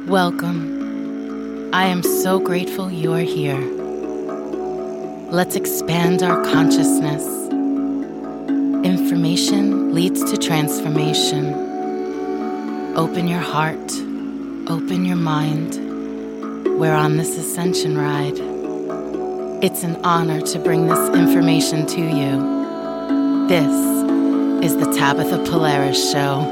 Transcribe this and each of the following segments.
Welcome. I am so grateful you are here. Let's expand our consciousness. Information leads to transformation. Open your heart. Open your mind. We're on this ascension ride. It's an honor to bring this information to you. This is the Tabitha Polaris Show.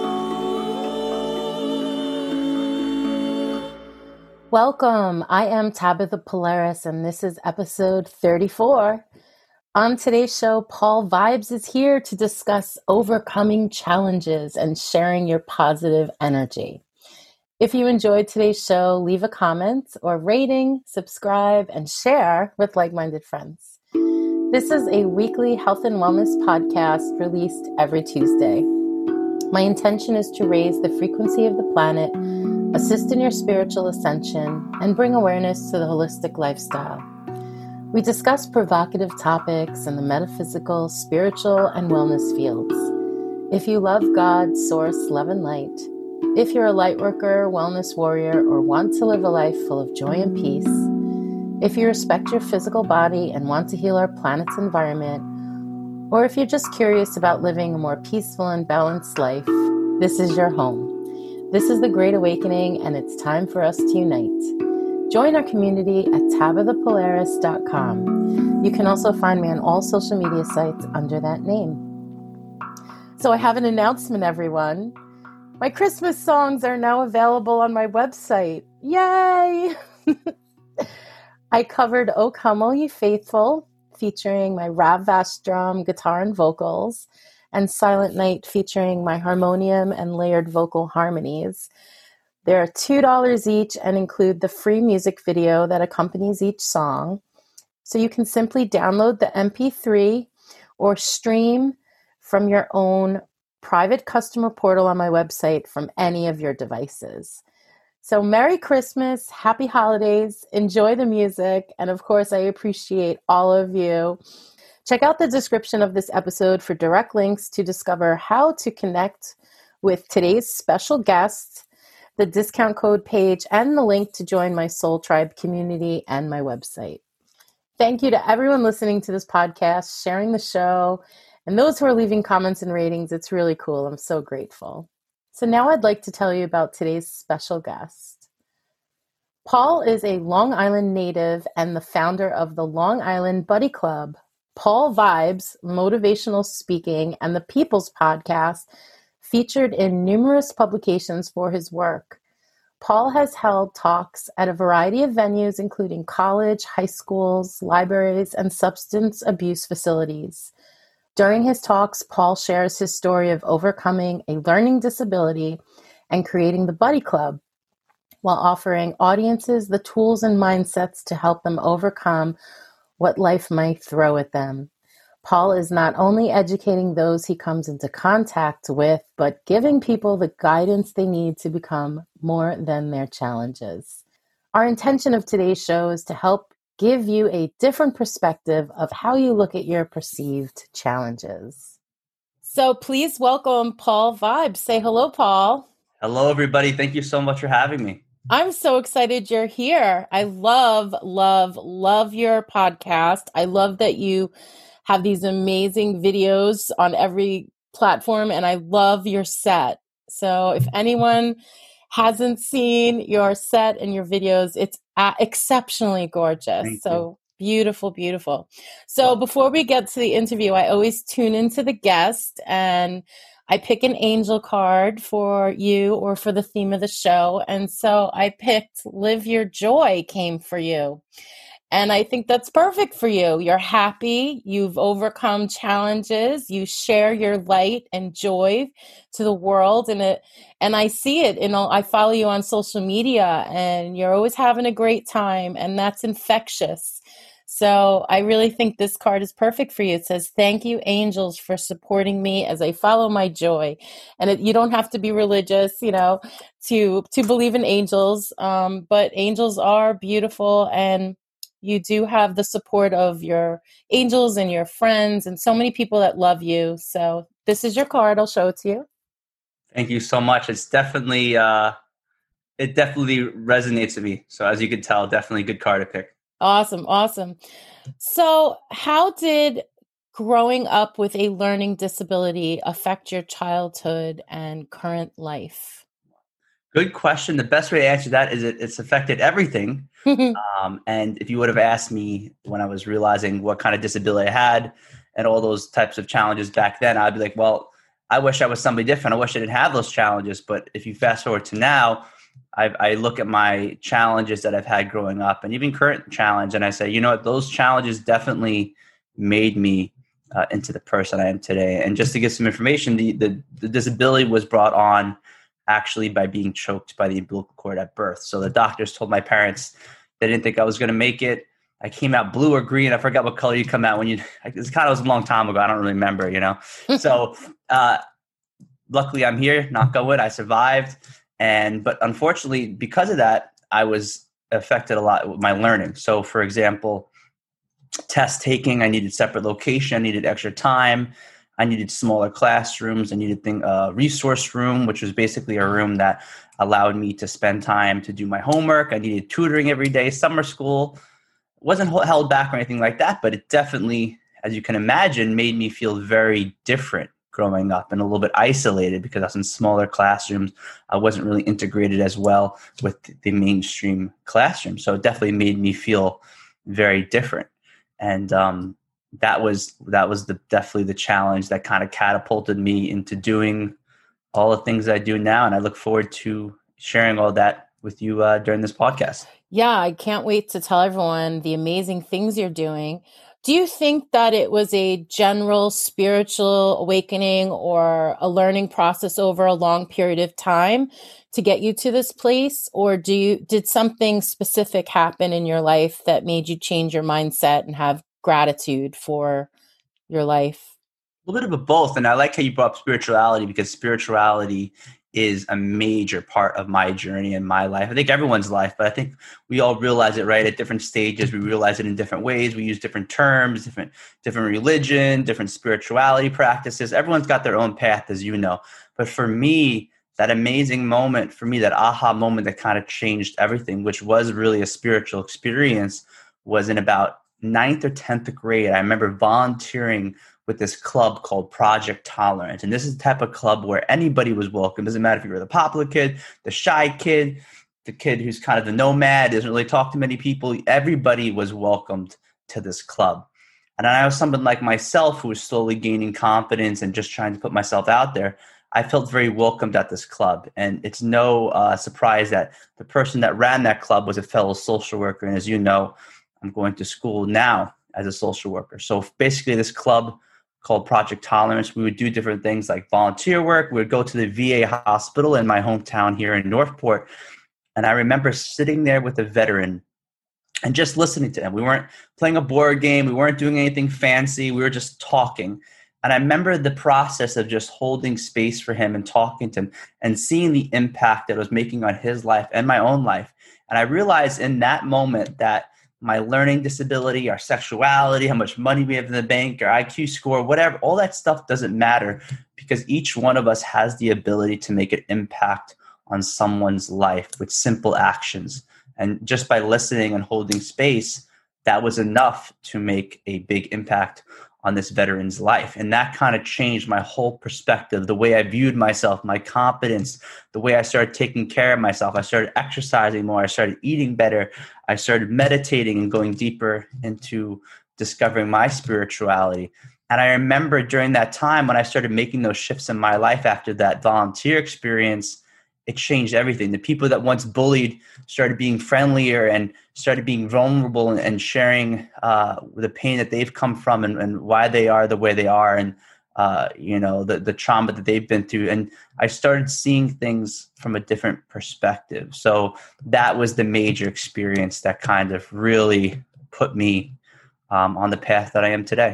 Welcome. I am Tabitha Polaris, and this is episode 34. On today's show, Paul Vibes is here to discuss overcoming challenges and sharing your positive energy. If you enjoyed today's show, leave a comment or rating, subscribe, and share with like-minded friends. This is a weekly health and wellness podcast released every Tuesday. My intention is to raise the frequency of the planet, assist in your spiritual ascension, and bring awareness to the holistic lifestyle. We discuss provocative topics in the metaphysical, spiritual, and wellness fields. If you love God, source, love, and light, if you're a light worker, wellness warrior, or want to live a life full of joy and peace, if you respect your physical body and want to heal our planet's environment, or if you're just curious about living a more peaceful and balanced life, this is your home. This is the Great Awakening, and it's time for us to unite. Join our community at tabithapolaris.com. You can also find me on all social media sites under that name. So I have an announcement, everyone. My Christmas songs are now available on my website. Yay! I covered O Come All Ye Faithful, featuring my Rav Vastram guitar and vocals, and Silent Night featuring my harmonium and layered vocal harmonies. They're $2 each and include the free music video that accompanies each song. So you can simply download the MP3 or stream from your own private customer portal on my website from any of your devices. So Merry Christmas, Happy Holidays, enjoy the music, and of course I appreciate all of you. Check out the description of this episode for direct links to discover how to connect with today's special guest, the discount code page, and the link to join my Soul Tribe community and my website. Thank you to everyone listening to this podcast, sharing the show, and those who are leaving comments and ratings. It's really cool. I'm so grateful. So now I'd like to tell you about today's special guest. Paul is a Long Island native and the founder of the Long Island Buddy Club, Paul Vibes, motivational speaking, and the People's Podcast, featured in numerous publications for his work. Paul has held talks at a variety of venues, including college, high schools, libraries, and substance abuse facilities. During his talks, Paul shares his story of overcoming a learning disability and creating the Buddy Club, while offering audiences the tools and mindsets to help them overcome what life might throw at them. Paul is not only educating those he comes into contact with, but giving people the guidance they need to become more than their challenges. Our intention of today's show is to help give you a different perspective of how you look at your perceived challenges. So please welcome Paul Vibes. Say hello, Paul. Hello, everybody. Thank you so much for having me. I'm so excited you're here. I love your podcast. I love that you have these amazing videos on every platform, and I love your set. So if anyone hasn't seen your set and your videos, it's exceptionally gorgeous. So beautiful, beautiful. So before we get to the interview, I always tune into the guest and I pick an angel card for you or for the theme of the show. And so I picked Live Your Joy came for you. And I think that's perfect for you. You're happy. You've overcome challenges. You share your light and joy to the world. And I see it. I follow you on social media and you're always having a great time. And that's infectious. So I really think this card is perfect for you. It says, "Thank you, angels, for supporting me as I follow my joy." And you don't have to be religious, to believe in angels. But angels are beautiful, and you do have the support of your angels and your friends and so many people that love you. So this is your card. I'll show it to you. Thank you so much. It's definitely it definitely resonates with me. So as you can tell, definitely a good card to pick. Awesome. Awesome. So how did growing up with a learning disability affect your childhood and current life? Good question. The best way to answer that is it's affected everything. And if you would have asked me when I was realizing what kind of disability I had and all those types of challenges back then, I'd be like, well, I wish I was somebody different. I wish I didn't have those challenges. But if you fast forward to now, I look at my challenges that I've had growing up and even current challenge, and I say, you know what, those challenges definitely made me into the person I am today. And just to give some information, the disability was brought on actually by being choked by the umbilical cord at birth. So the doctors told my parents they didn't think I was going to make it. I came out blue or green. I forgot what color you come out when you. It's kind of was a long time ago. I don't really remember, So luckily, I'm here. Knock on wood. I survived, but unfortunately, because of that, I was affected a lot with my learning. So, for example, test taking, I needed separate location. I needed extra time. I needed smaller classrooms. I needed resource room, which was basically a room that allowed me to spend time to do my homework. I needed tutoring every day. Summer school wasn't held back or anything like that, but it definitely, as you can imagine, made me feel very different growing up and a little bit isolated because I was in smaller classrooms. I wasn't really integrated as well with the mainstream classroom. So it definitely made me feel very different. And that was definitely the challenge that kind of catapulted me into doing all the things I do now. And I look forward to sharing all that with you during this podcast. Yeah, I can't wait to tell everyone the amazing things you're doing. Do you think that it was a general spiritual awakening or a learning process over a long period of time to get you to this place? Or did something specific happen in your life that made you change your mindset and have gratitude for your life? A little bit of both. And I like how you brought up spirituality because spirituality is a major part of my journey and my life. I think everyone's life, but I think we all realize it, right? At different stages, we realize it in different ways. We use different terms, different religion, different spirituality practices. Everyone's got their own path, as you know. But for me, that amazing moment, for me, that aha moment that kind of changed everything, which was really a spiritual experience, was in about 9th or 10th grade. I remember volunteering with this club called Project Tolerance. And this is the type of club where anybody was welcome. Doesn't matter if you were the popular kid, the shy kid, the kid who's kind of the nomad, doesn't really talk to many people. Everybody was welcomed to this club. And I was someone like myself who was slowly gaining confidence and just trying to put myself out there. I felt very welcomed at this club. And it's no surprise that the person that ran that club was a fellow social worker. And as you know, I'm going to school now as a social worker. So basically this club called Project Tolerance, we would do different things like volunteer work. We would go to the VA hospital in my hometown here in Northport. And I remember sitting there with a veteran and just listening to him. We weren't playing a board game. We weren't doing anything fancy. We were just talking. And I remember the process of just holding space for him and talking to him and seeing the impact that it was making on his life and my own life. And I realized in that moment that my learning disability, our sexuality, how much money we have in the bank, our IQ score, whatever, all that stuff doesn't matter because each one of us has the ability to make an impact on someone's life with simple actions. And just by listening and holding space, that was enough to make a big impact on this veteran's life. And that kind of changed my whole perspective, the way I viewed myself, my confidence, the way I started taking care of myself. I started exercising more. I started eating better. I started meditating and going deeper into discovering my spirituality. And I remember during that time when I started making those shifts in my life after that volunteer experience, it changed everything. The people that once bullied started being friendlier and started being vulnerable and sharing the pain that they've come from and why they are the way they are and the trauma that they've been through. And I started seeing things from a different perspective. So that was the major experience that kind of really put me on the path that I am today.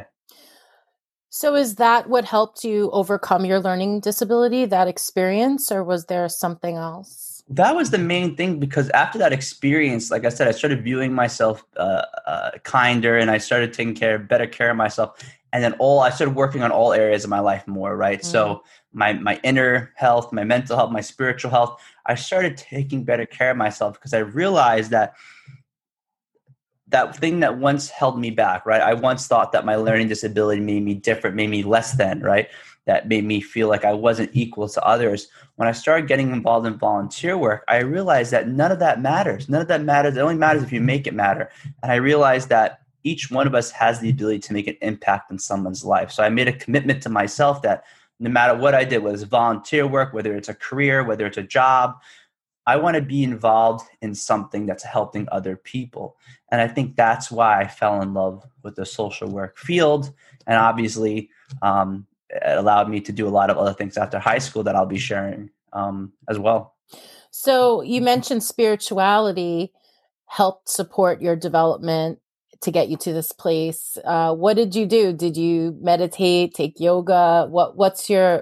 So is that what helped you overcome your learning disability, that experience, or was there something else? That was the main thing because after that experience, like I said, I started viewing myself kinder and I started taking better care of myself. And then I started working on all areas of my life more, right? Mm. So my inner health, my mental health, my spiritual health, I started taking better care of myself because I realized that thing that once held me back, right? I once thought that my learning disability made me different, made me less than, right? That made me feel like I wasn't equal to others. When I started getting involved in volunteer work, I realized that none of that matters. None of that matters. It only matters if you make it matter. And I realized that each one of us has the ability to make an impact in someone's life. So I made a commitment to myself that no matter what I did, whether it's volunteer work, whether it's a career, whether it's a job, I want to be involved in something that's helping other people. And I think that's why I fell in love with the social work field. And obviously, it allowed me to do a lot of other things after high school that I'll be sharing as well. So you mentioned spirituality helped support your development to get you to this place. What did you do? Did you meditate, take yoga? What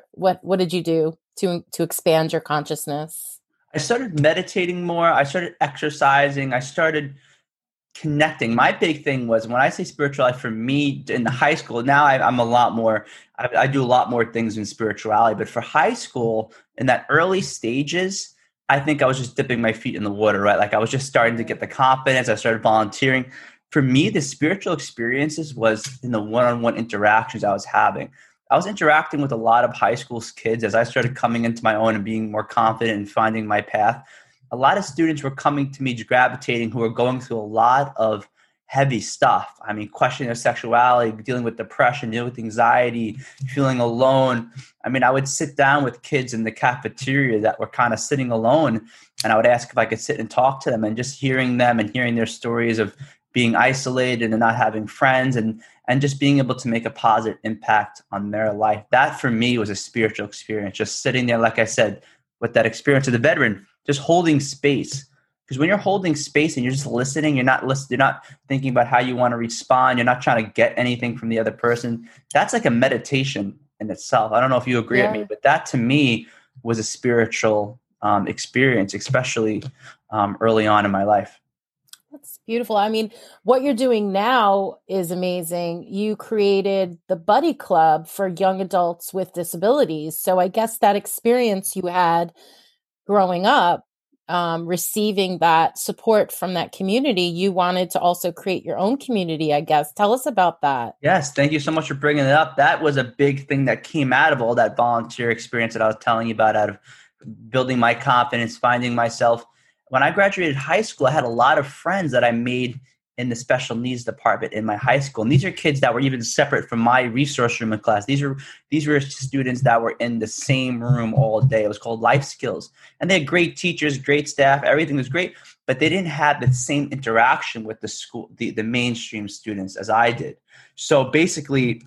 did you do to expand your consciousness? I started meditating more. I started exercising. I started connecting. My big thing was when I say spirituality for me in the high school, now I'm a lot more, I do a lot more things in spirituality. But for high school, in that early stages, I think I was just dipping my feet in the water, right? Like I was just starting to get the confidence. I started volunteering. For me, the spiritual experiences was in the one-on-one interactions I was having. I was interacting with a lot of high school kids as I started coming into my own and being more confident and finding my path. A lot of students were coming to me, gravitating, who were going through a lot of heavy stuff. I mean, questioning their sexuality, dealing with depression, dealing with anxiety, feeling alone. I mean, I would sit down with kids in the cafeteria that were kind of sitting alone, and I would ask if I could sit and talk to them, and just hearing them and hearing their stories of being isolated and not having friends and just being able to make a positive impact on their life. That for me was a spiritual experience, just sitting there, like I said, with that experience of the veteran, just holding space. Because when you're holding space and you're just listening, you're not thinking about how you want to respond. You're not trying to get anything from the other person. That's like a meditation in itself. I don't know if you agree with me, but that to me was a spiritual experience, especially early on in my life. That's beautiful. I mean, what you're doing now is amazing. You created the Buddy Club for young adults with disabilities. So I guess that experience you had growing up, receiving that support from that community, you wanted to also create your own community, I guess. Tell us about that. Yes, thank you so much for bringing it up. That was a big thing that came out of all that volunteer experience that I was telling you about, out of building my confidence, finding myself. When I graduated high school, I had a lot of friends that I made in the special needs department in my high school. And these are kids that were even separate from my resource room in class. These were students that were in the same room all day. It was called Life Skills. And they had great teachers, great staff, everything was great, but they didn't have the same interaction with the school, the mainstream students as I did. So basically,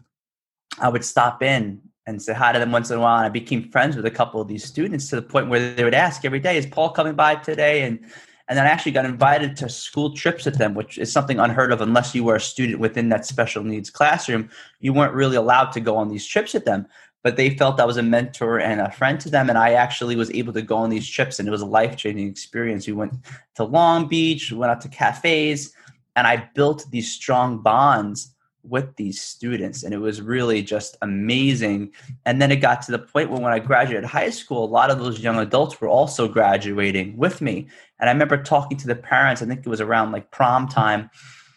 I would stop in and say hi to them once in a while. And I became friends with a couple of these students to the point where they would ask every day, is Paul coming by today? And then I actually got invited to school trips with them, which is something unheard of unless you were a student within that special needs classroom. You weren't really allowed to go on these trips with them. But they felt I was a mentor and a friend to them. And I actually was able to go on these trips, and it was a life-changing experience. We went to Long Beach, we went out to cafes, and I built these strong bonds with these students, and it was really just amazing. And then it got to the point where when I graduated high school, a lot of those young adults were also graduating with me. And I remember talking to the parents, I think it was around like prom time,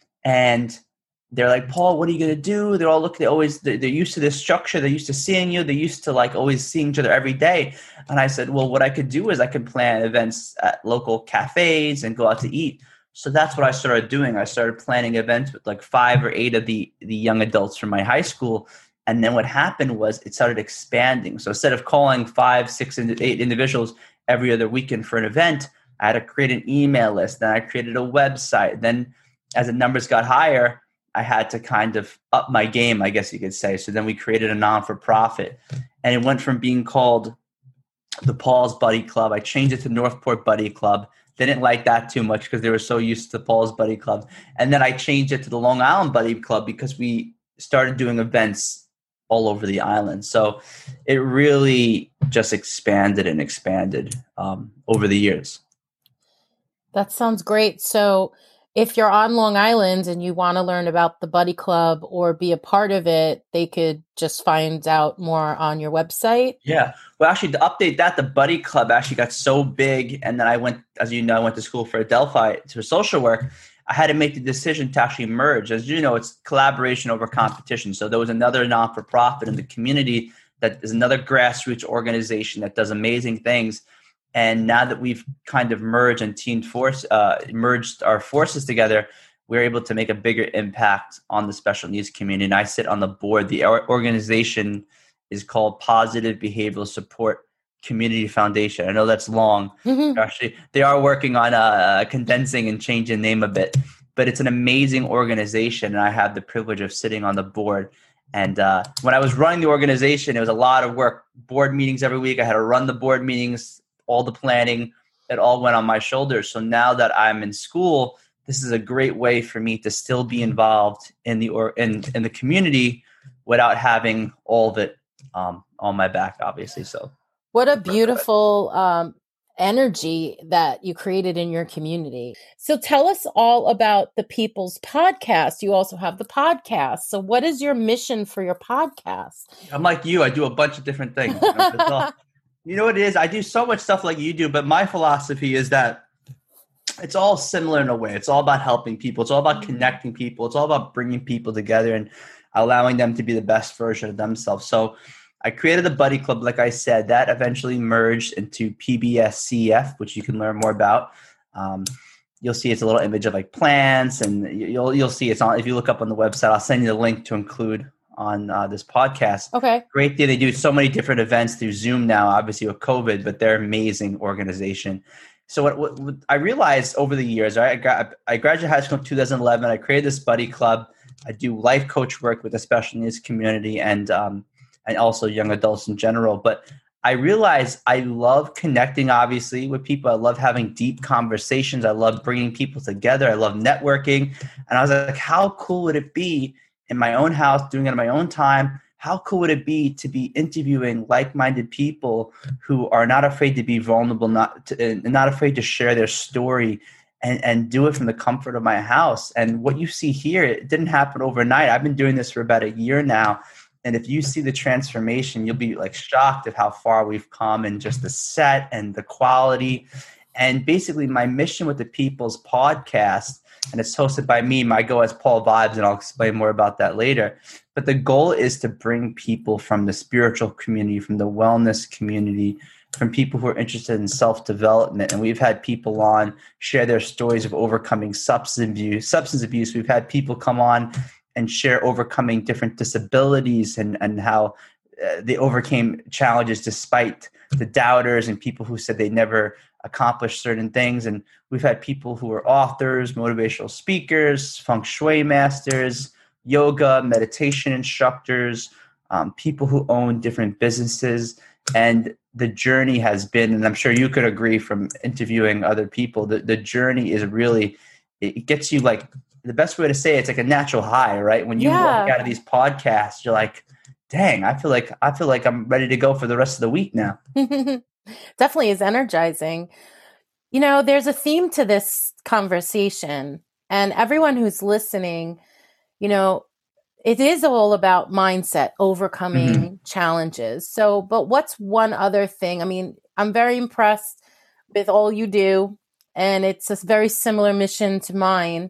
and they're like, Paul, what are you going to do? They're all looking, they're used to this structure. They're used to seeing you. They're used to like always seeing each other every day. And I said, well, what I could do is I could plan events at local cafes and go out to eat. So that's what I started doing. I started planning events with like 5 or 8 of the young adults from my high school. And then what happened was it started expanding. So instead of calling 5, 6, and 8 individuals every other weekend for an event, I had to create an email list. Then I created a website. Then as the numbers got higher, I had to kind of up my game, I guess you could say. So then we created a non-for-profit. And it went from being called the Paul's Buddy Club. I changed it to Northport Buddy Club. They didn't like that too much because they were so used to Paul's Buddy Club. And then I changed it to the Long Island Buddy Club because we started doing events all over the island. So it really just expanded and expanded over the years. That sounds great. So if you're on Long Island and you want to learn about the Buddy Club or be a part of it, they could just find out more on your website. Yeah. Well, actually, to update that, the Buddy Club actually got so big. And then I went, as you know, I went to school for Adelphi to social work. I had to make the decision to actually merge. As you know, it's collaboration over competition. So there was another non-for-profit in the community that is another grassroots organization that does amazing things. And now that we've kind of merged and merged our forces together, we're able to make a bigger impact on the special needs community. And I sit on the board. The organization is called Positive Behavioral Support Community Foundation. I know that's long. Mm-hmm. Actually, they are working on condensing and changing the name a bit, but it's an amazing organization. And I have the privilege of sitting on the board. And when I was running the organization, it was a lot of work, board meetings every week. I had to run the board meetings, all the planning, it all went on my shoulders. So now that I'm in school, this is a great way for me to still be involved in the community without having all of it on my back, obviously. So what a beautiful energy that you created in your community. So tell us all about the People's Podcast. You also have the podcast. So what is your mission for your podcast? I'm like you. I do a bunch of different things. You know what it is? I do so much stuff like you do, but my philosophy is that it's all similar in a way. It's all about helping people. It's all about connecting people. It's all about bringing people together and allowing them to be the best version of themselves. So I created the Buddy Club, like I said, that eventually merged into PBSCF, which you can learn more about. You'll see it's a little image of like plants, and you'll see it's on. If you look up on the website, I'll send you the link to include on this podcast. Okay. Great thing. They do so many different events through Zoom now, obviously with COVID, but they're an amazing organization. So what I realized over the years, I graduated high school in 2011. I created this Buddy Club. I do life coach work with the special needs community and also young adults in general. But I realized I love connecting, obviously, with people. I love having deep conversations. I love bringing people together. I love networking. And I was like, how cool would it be in my own house, doing it in my own time? How cool would it be to be interviewing like-minded people who are not afraid to be vulnerable, not afraid to share their story, and do it from the comfort of my house? And what you see here, it didn't happen overnight. I've been doing this for about a year now. And if you see the transformation, you'll be like shocked at how far we've come in just the set and the quality. And basically my mission with the People's Podcast, and it's hosted by me. I go as Paul Vibes, and I'll explain more about that later. But the goal is to bring people from the spiritual community, from the wellness community, from people who are interested in self-development. And we've had people on share their stories of overcoming substance abuse. We've had people come on and share overcoming different disabilities and how they overcame challenges despite the doubters and people who said they never accomplished certain things. And we've had people who are authors, motivational speakers, feng shui masters, yoga, meditation instructors, people who own different businesses. And the journey has been, and I'm sure you could agree from interviewing other people, the journey is really, it gets you like, the best way to say it's like a natural high, right? When you walk out of these podcasts, you're like, dang, I feel like I'm ready to go for the rest of the week now. Definitely is energizing. You know, there's a theme to this conversation, and everyone who's listening, you know, it is all about mindset, overcoming challenges. So, but what's one other thing? I mean, I'm very impressed with all you do, and it's a very similar mission to mine.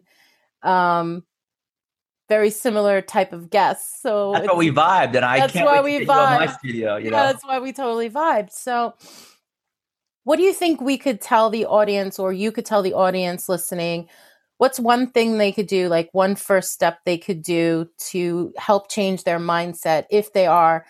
Very similar type of guests. So that's why we vibed, and I can't wait to get you on my studio. You know, that's why we totally vibed. So what do you think we could tell the audience, or you could tell the audience listening, what's one thing they could do, like one first step they could do to help change their mindset if they are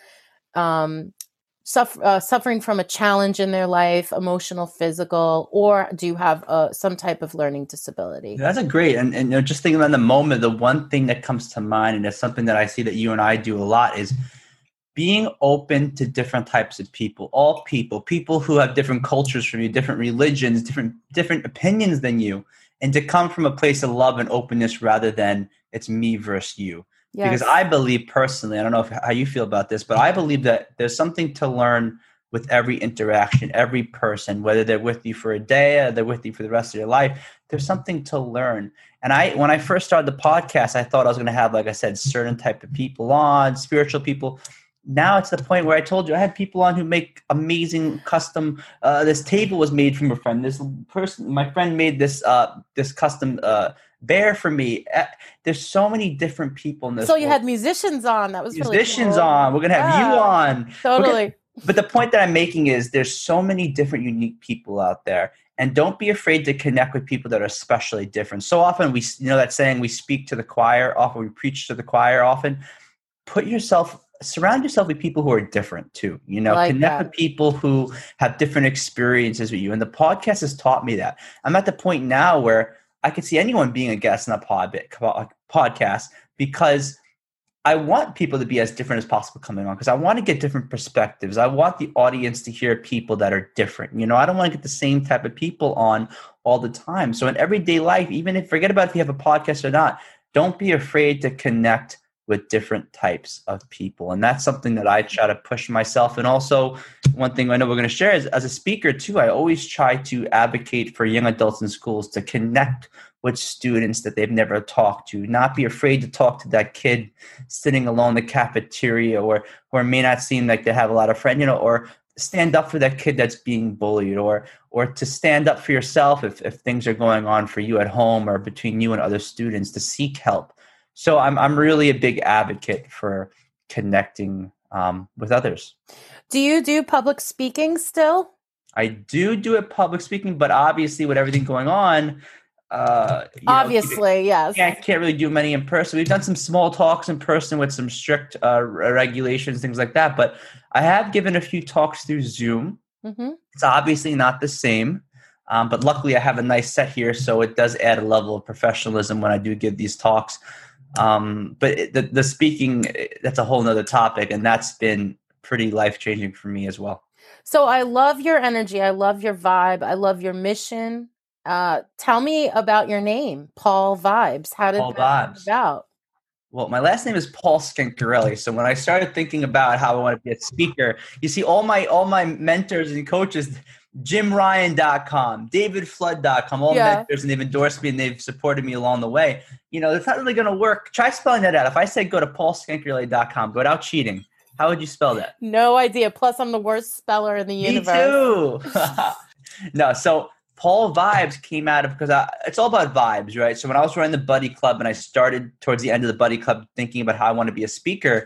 suffering from a challenge in their life, emotional, physical, or do you have some type of learning disability? That's a great, and you know, just thinking about the moment, the one thing that comes to mind, and it's something that I see that you and I do a lot, is being open to different types of people, all people who have different cultures from you, different religions, different opinions than you, and to come from a place of love and openness rather than it's me versus you. Yes. Because I believe personally, I don't know how you feel about this, but I believe that there's something to learn with every interaction, every person, whether they're with you for a day or they're with you for the rest of your life. There's something to learn. And when I first started the podcast, I thought I was going to have, like I said, certain type of people on, spiritual people. Now it's the point where I told you I had people on who make amazing custom. This table was made from a friend. My friend made this custom bear for me. There's so many different people in this. So you had musicians on. That was musicians really cool. on. We're gonna have you on. Totally. But the point that I'm making is there's so many different unique people out there. And don't be afraid to connect with people that are especially different. So often that saying, we speak to the choir, often we preach to the choir often. Surround yourself with people who are different too. Connect with people who have different experiences with you. And the podcast has taught me that. I'm at the point now where I could see anyone being a guest in a podcast because I want people to be as different as possible coming on, because I want to get different perspectives. I want the audience to hear people that are different. I don't want to get the same type of people on all the time. So in everyday life, forget about if you have a podcast or not, don't be afraid to connect with different types of people. And that's something that I try to push myself. And also, one thing I know we're going to share is, as a speaker too, I always try to advocate for young adults in schools to connect with students that they've never talked to. Not be afraid to talk to that kid sitting alone in the cafeteria, or may not seem like they have a lot of friends, or stand up for that kid that's being bullied, or to stand up for yourself if things are going on for you at home or between you and other students, to seek help. So I'm really a big advocate for connecting with others. Do you do public speaking still? I do it public speaking, but obviously with everything going on, yes. Can't really do many in person. We've done some small talks in person with some strict regulations, things like that. But I have given a few talks through Zoom. Mm-hmm. It's obviously not the same. But luckily I have a nice set here, so it does add a level of professionalism when I do give these talks. But the speaking, that's a whole nother topic, and that's been pretty life-changing for me as well. So I love your energy. I love your vibe. I love your mission. Tell me about your name, Paul Vibes. How did that come about? Well, my last name is Paul Scancarelli. So when I started thinking about how I want to be a speaker, you see all my mentors and coaches, JimRyan.com, DavidFlood.com, all mentors, and they've endorsed me and they've supported me along the way. It's not really going to work. Try spelling that out. If I said go to PaulScancarelli.com, without cheating, how would you spell that? No idea. Plus, I'm the worst speller in the universe. Me too. No, so Paul Vibes came out of, because it's all about vibes, right? So when I was running the Buddy Club and I started towards the end of the Buddy Club thinking about how I want to be a speaker,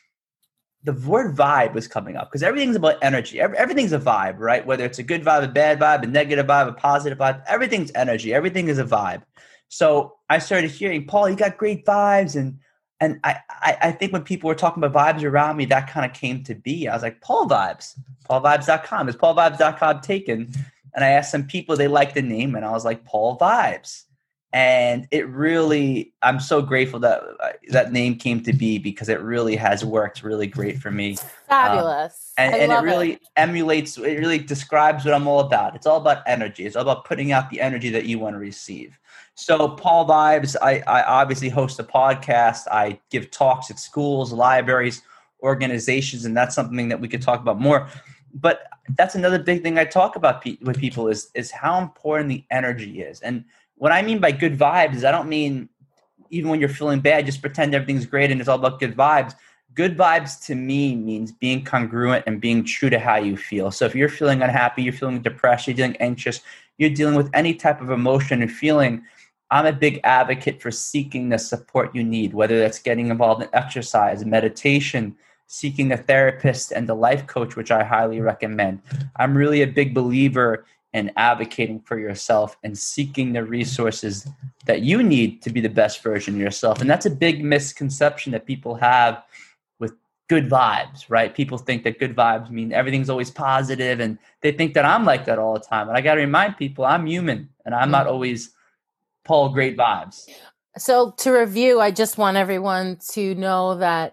the word vibe was coming up, because everything's about energy. Everything's a vibe, right? Whether it's a good vibe, a bad vibe, a negative vibe, a positive vibe, everything's energy. Everything is a vibe. So I started hearing, Paul, you got great vibes. And I think when people were talking about vibes around me, that kind of came to be. I was like, Paul Vibes, PaulVibes.com. Is PaulVibes.com taken? And I asked some people, they liked the name, and I was like, Paul Vibes. And it really, I'm so grateful that that name came to be, because it really has worked really great for me. Fabulous. And it really emulates, it really describes what I'm all about. It's all about energy. It's all about putting out the energy that you want to receive. So Paul Vibes, I obviously host a podcast. I give talks at schools, libraries, organizations, and that's something that we could talk about more. But that's another big thing I talk about with people is how important the energy is. And what I mean by good vibes is I don't mean even when you're feeling bad, just pretend everything's great and it's all about good vibes. Good vibes to me means being congruent and being true to how you feel. So if you're feeling unhappy, you're feeling depressed, you're feeling anxious, you're dealing with any type of emotion and feeling, I'm a big advocate for seeking the support you need, whether that's getting involved in exercise, meditation, seeking a therapist and a life coach, which I highly recommend. I'm really a big believer in advocating for yourself and seeking the resources that you need to be the best version of yourself. And that's a big misconception that people have with good vibes, right? People think that good vibes mean everything's always positive, and they think that I'm like that all the time. And I got to remind people I'm human, and I'm not always Paul Great Vibes. So to review, I just want everyone to know that,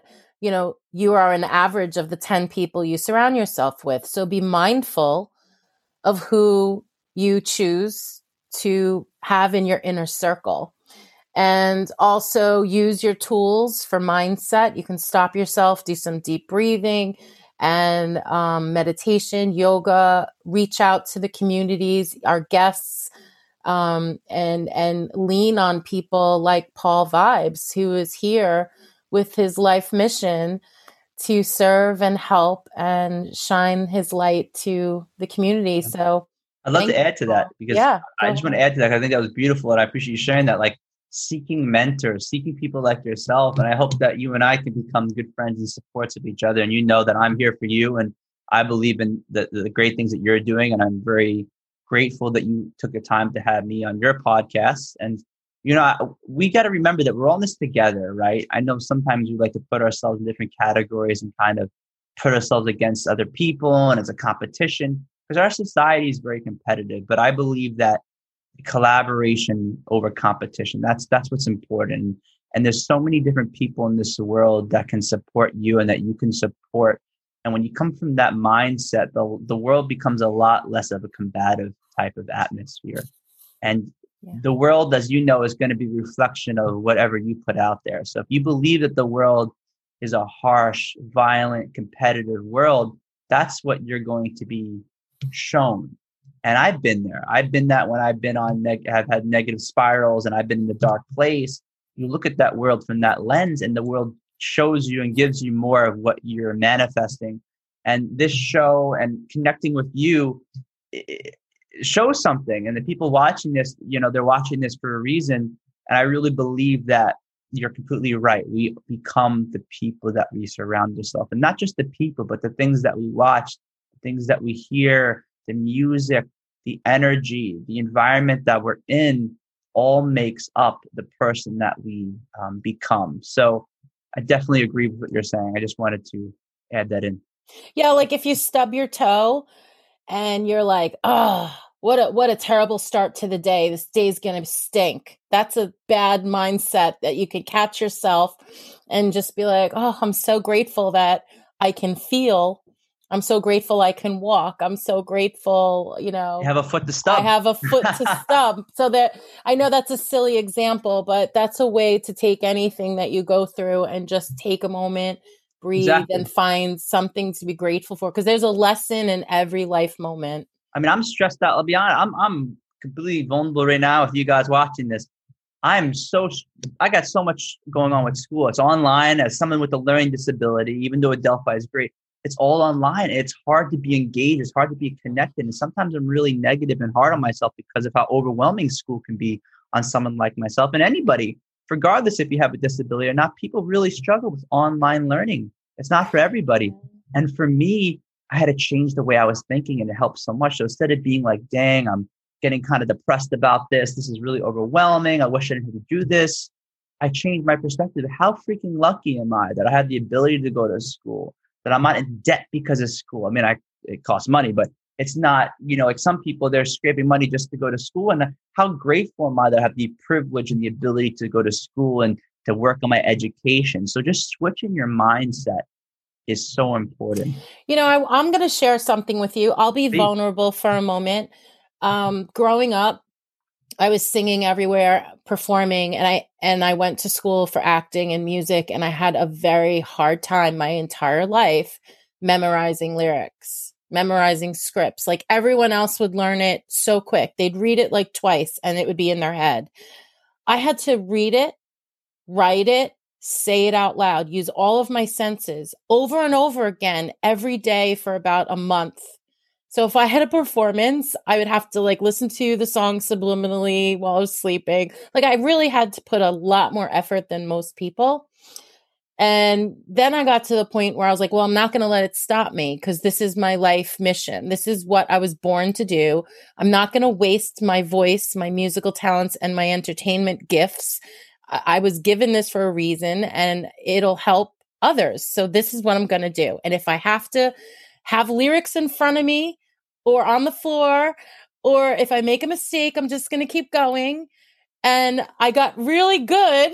you are an average of the 10 people you surround yourself with. So be mindful of who you choose to have in your inner circle. And also use your tools for mindset. You can stop yourself, do some deep breathing, and meditation, yoga, reach out to the communities, our guests, and lean on people like Paul Vibes, who is here with his life mission to serve and help and shine his light to the community. So I'd love to add to that, because I just want to add to that. I think that was beautiful, and I appreciate you sharing that. Like, seeking mentors, seeking people like yourself. And I hope that you and I can become good friends and supports of each other. And you know that I'm here for you, and I believe in the great things that you're doing. And I'm very grateful that you took the time to have me on your podcast. And, you know, we got to remember that we're all in this together, right? I know sometimes we like to put ourselves in different categories and kind of put ourselves against other people, and it's a competition, because our society is very competitive. But I believe that collaboration over competition, that's what's important. And there's so many different people in this world that can support you and that you can support. And when you come from that mindset, the world becomes a lot less of a combative type of atmosphere. And the world, as you know, is going to be a reflection of whatever you put out there. So if you believe that the world is a harsh, violent, competitive world, that's what you're going to be shown. And I've been there. I've been that when I've been on, have had negative spirals, and I've been in the dark place. You look at that world from that lens, and the world shows you and gives you more of what you're manifesting. And this show and connecting with you, it shows something. And the people watching this, you know, they're watching this for a reason. And I really believe that you're completely right. We become the people that we surround ourselves, and not just the people, but the things that we watch, the things that we hear, the music, the energy, the environment that we're in, all makes up the person that we become. So I definitely agree with what you're saying. I just wanted to add that in. Yeah, like if you stub your toe and you're like, oh, what a terrible start to the day. This day's going to stink. That's a bad mindset that you could catch yourself and just be like, oh, I'm so grateful that I can feel. I'm so grateful I can walk. I'm so grateful, you know. You have a foot to stub. I have a foot to stub. So that, I know that's a silly example, but that's a way to take anything that you go through and just take a moment, breathe, and find something to be grateful for. Because there's a lesson in every life moment. I mean, I'm stressed out. I'll be honest. I'm completely vulnerable right now with you guys watching this. I got so much going on with school. It's online. As someone with a learning disability, even though Adelphi is great, it's all online. It's hard to be engaged. It's hard to be connected. And sometimes I'm really negative and hard on myself because of how overwhelming school can be on someone like myself and anybody, regardless if you have a disability or not. People really struggle with online learning. It's not for everybody. And for me, I had to change the way I was thinking, and it helped so much. So instead of being like, dang, I'm getting kind of depressed about this. This is really overwhelming. I wish I didn't have to do this. I changed my perspective. How freaking lucky am I that I had the ability to go to school, that I'm not in debt because of school. I mean, it costs money, but it's not, you know, like some people, they're scraping money just to go to school. And how grateful am I that I have the privilege and the ability to go to school and to work on my education. So just switching your mindset is so important. You know, I'm going to share something with you. I'll be vulnerable for a moment. Growing up, I was singing everywhere, performing, and I went to school for acting and music, and I had a very hard time my entire life memorizing lyrics, memorizing scripts. Like everyone else would learn it so quick. They'd read it like twice and it would be in their head. I had to read it, write it, say it out loud, use all of my senses over and over again every day for about a month. So if I had a performance, I would have to like listen to the song subliminally while I was sleeping. Like I really had to put a lot more effort than most people. And then I got to the point where I was like, well, I'm not going to let it stop me because this is my life mission. This is what I was born to do. I'm not going to waste my voice, my musical talents, and my entertainment gifts. I was given this for a reason, and it'll help others. So this is what I'm going to do. And if I have to have lyrics in front of me or on the floor, or if I make a mistake, I'm just going to keep going. And I got really good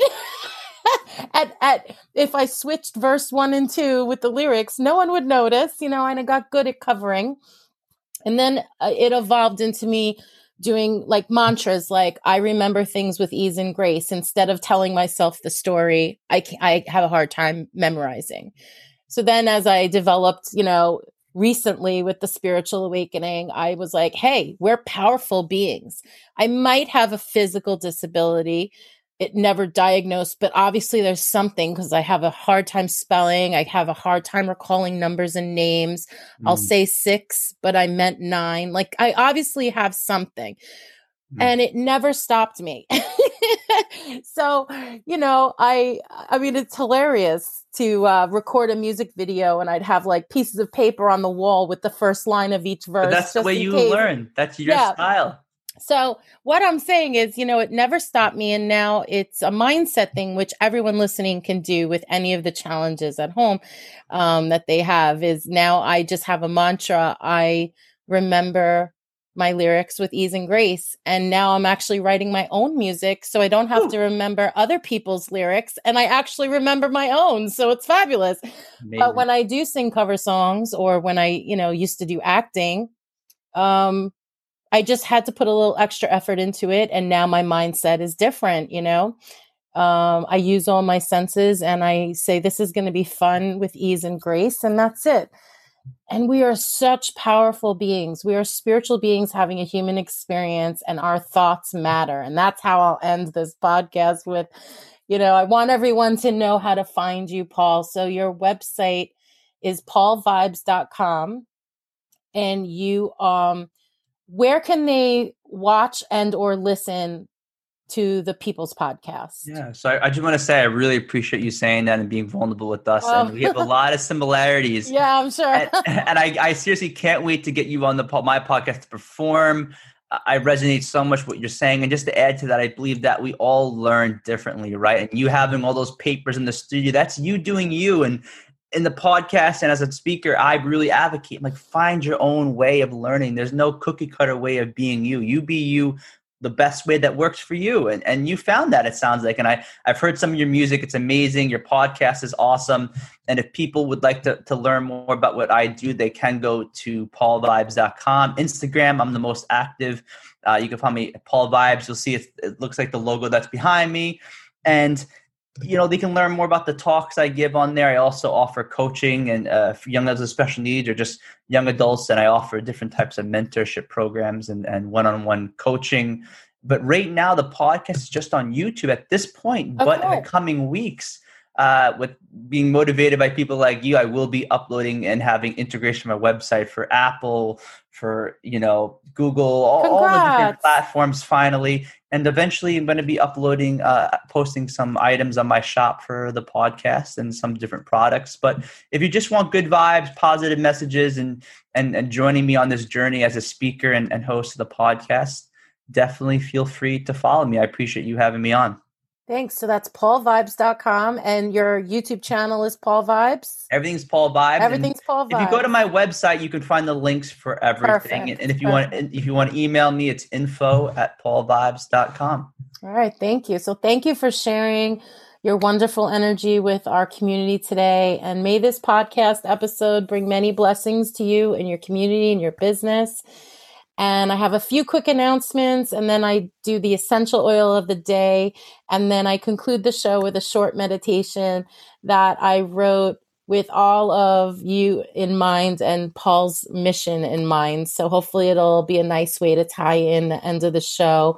at if I switched verse 1 and 2 with the lyrics, no one would notice, you know, and I got good at covering. And then it evolved into me doing like mantras, like I remember things with ease and grace. Instead of telling myself the story, I have a hard time memorizing. So then as I developed, recently with the spiritual awakening, I was like, hey, we're powerful beings. I might have a physical disability. It never diagnosed, but obviously there's something because I have a hard time spelling. I have a hard time recalling numbers and names. I'll say 6, but I meant 9. Like I obviously have something. And it never stopped me. So, I mean, it's hilarious to record a music video and I'd have like pieces of paper on the wall with the first line of each verse. But that's the way you learn. That's your style. So what I'm saying is, it never stopped me. And now it's a mindset thing, which everyone listening can do with any of the challenges at home that they have. Is now I just have a mantra. I remember my lyrics with ease and grace. And now I'm actually writing my own music. So I don't have to remember other people's lyrics. And I actually remember my own. So it's fabulous. Amazing. But when I do sing cover songs or when I, used to do acting, I just had to put a little extra effort into it. And now my mindset is different, I use all my senses and I say, this is going to be fun with ease and grace. And that's it. And we are such powerful beings. We are spiritual beings having a human experience and our thoughts matter. And that's how I'll end this podcast with, I want everyone to know how to find you, Paul. So your website is paulvibes.com and you, where can they watch and or listen to the People's Podcast? Yeah. So I just want to say, I really appreciate you saying that and being vulnerable with us. And we have a lot of similarities. Yeah, I'm sure. and I seriously can't wait to get you on my podcast to perform. I resonate so much with what you're saying. And just to add to that, I believe that we all learn differently, right? And you having all those papers in the studio, that's you doing you. And in the podcast and as a speaker, I really advocate, find your own way of learning. There's no cookie cutter way of being you. You be you the best way that works for you. And you found that, it sounds like. And I've heard some of your music. It's amazing. Your podcast is awesome. And if people would like to learn more about what I do, they can go to paulvibes.com. Instagram, I'm the most active. You can find me at Paul Vibes. You'll see it looks like the logo that's behind me. And they can learn more about the talks I give on there. I also offer coaching and for young adults with special needs or just young adults. And I offer different types of mentorship programs and one-on-one coaching. But right now, the podcast is just on YouTube at this point. Okay. But in the coming weeks, with being motivated by people like you, I will be uploading and having integration of my website for Apple, for Google, all the different platforms finally. And eventually I'm going to be uploading, posting some items on my shop for the podcast and some different products. But if you just want good vibes, positive messages, and joining me on this journey as a speaker and host of the podcast, definitely feel free to follow me. I appreciate you having me on. Thanks. So that's paulvibes.com and your YouTube channel is Paul Vibes? Everything's Paul Vibes. Everything's Paul Vibes. If you go to my website, you can find the links for everything. Perfect. And if you want to email me, it's info@paulvibes.com. All right. Thank you. So thank you for sharing your wonderful energy with our community today. And may this podcast episode bring many blessings to you and your community and your business. And I have a few quick announcements, and then I do the essential oil of the day. And then I conclude the show with a short meditation that I wrote with all of you in mind and Paul's mission in mind. So hopefully it'll be a nice way to tie in the end of the show.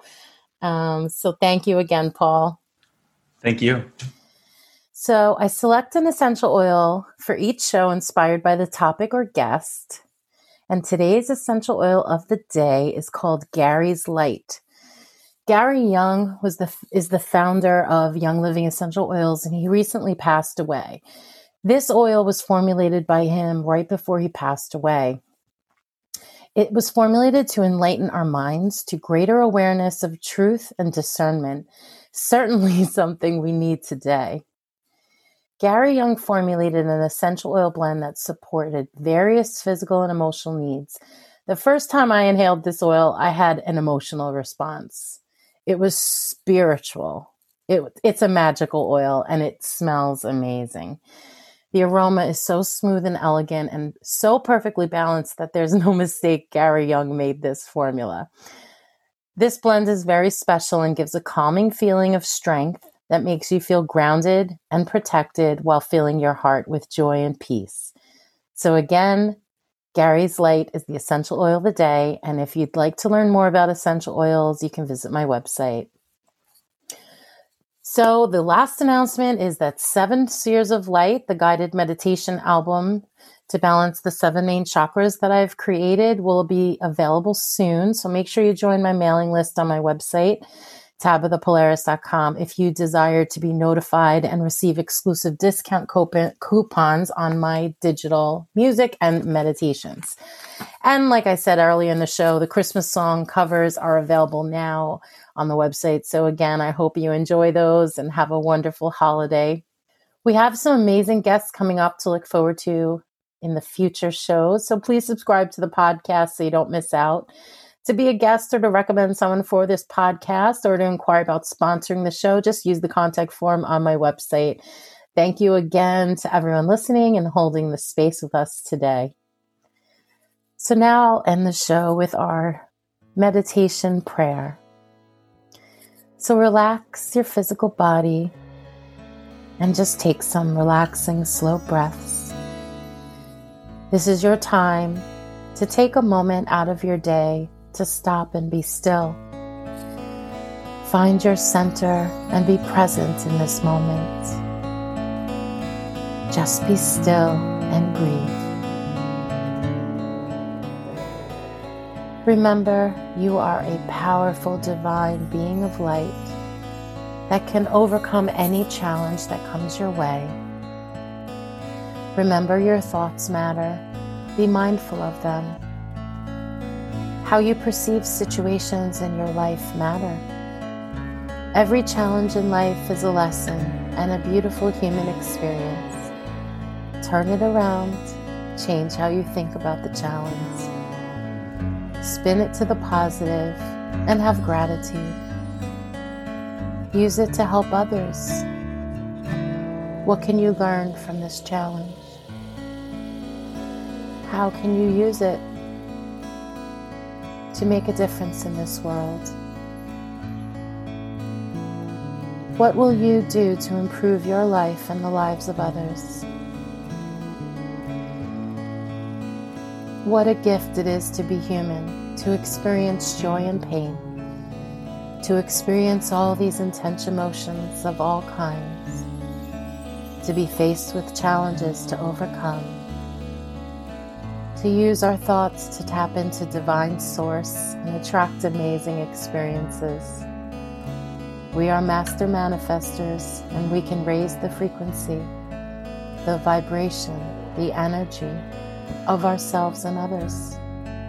So thank you again, Paul. Thank you. So I select an essential oil for each show inspired by the topic or guest. And today's essential oil of the day is called Gary's Light. Gary Young is the founder of Young Living Essential Oils, and he recently passed away. This oil was formulated by him right before he passed away. It was formulated to enlighten our minds to greater awareness of truth and discernment, certainly something we need today. Gary Young formulated an essential oil blend that supported various physical and emotional needs. The first time I inhaled this oil, I had an emotional response. It was spiritual. It's a magical oil, and it smells amazing. The aroma is so smooth and elegant and so perfectly balanced that there's no mistake Gary Young made this formula. This blend is very special and gives a calming feeling of strength, that makes you feel grounded and protected while filling your heart with joy and peace. So again, Gary's Light is the essential oil of the day. And if you'd like to learn more about essential oils, you can visit my website. So the last announcement is that 7 Spheres of Light, the guided meditation album to balance the 7 main chakras that I've created, will be available soon. So make sure you join my mailing list on my website, tabithapolaris.com, if you desire to be notified and receive exclusive discount coupons on my digital music and meditations. And like I said earlier in the show, the Christmas song covers are available now on the website. So again, I hope you enjoy those and have a wonderful holiday. We have some amazing guests coming up to look forward to in the future shows. So please subscribe to the podcast so you don't miss out. To be a guest or to recommend someone for this podcast or to inquire about sponsoring the show, just use the contact form on my website. Thank you again to everyone listening and holding the space with us today. So now I'll end the show with our meditation prayer. So relax your physical body and just take some relaxing, slow breaths. This is your time to take a moment out of your day to stop and be still. Find your center and be present in this moment. Just be still and breathe. Remember, you are a powerful divine being of light that can overcome any challenge that comes your way. Remember, your thoughts matter. Be mindful of them. How you perceive situations in your life matter. Every challenge in life is a lesson and a beautiful human experience. Turn it around, change how you think about the challenge. Spin it to the positive and have gratitude. Use it to help others. What can you learn from this challenge? How can you use it to make a difference in this world? What will you do to improve your life and the lives of others? What a gift it is to be human, to experience joy and pain, to experience all these intense emotions of all kinds, to be faced with challenges to overcome, to use our thoughts to tap into divine source and attract amazing experiences. We are master manifestors, and we can raise the frequency, the vibration, the energy of ourselves and others.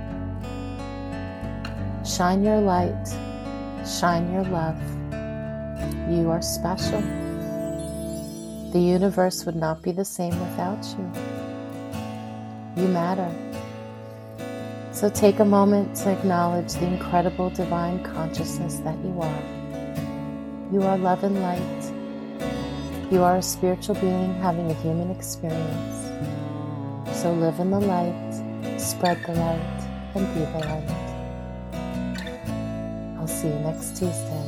Shine your light, shine your love. You are special. The universe would not be the same without you. You matter. So take a moment to acknowledge the incredible divine consciousness that you are. You are love and light. You are a spiritual being having a human experience. So live in the light, spread the light, and be the light. I'll see you next Tuesday.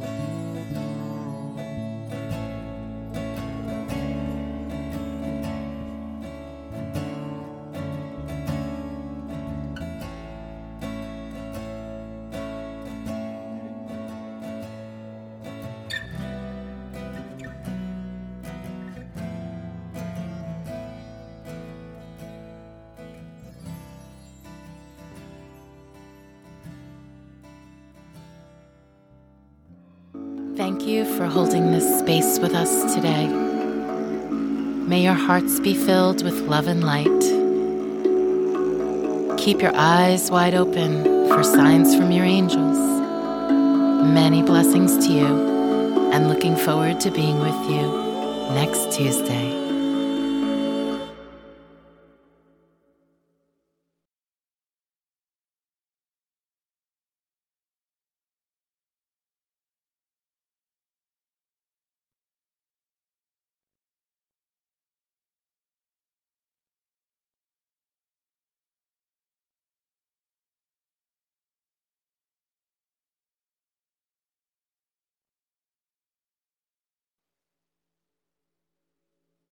Thank you for holding this space with us today. May your hearts be filled with love and light. Keep your eyes wide open for signs from your angels. Many blessings to you, and looking forward to being with you next Tuesday.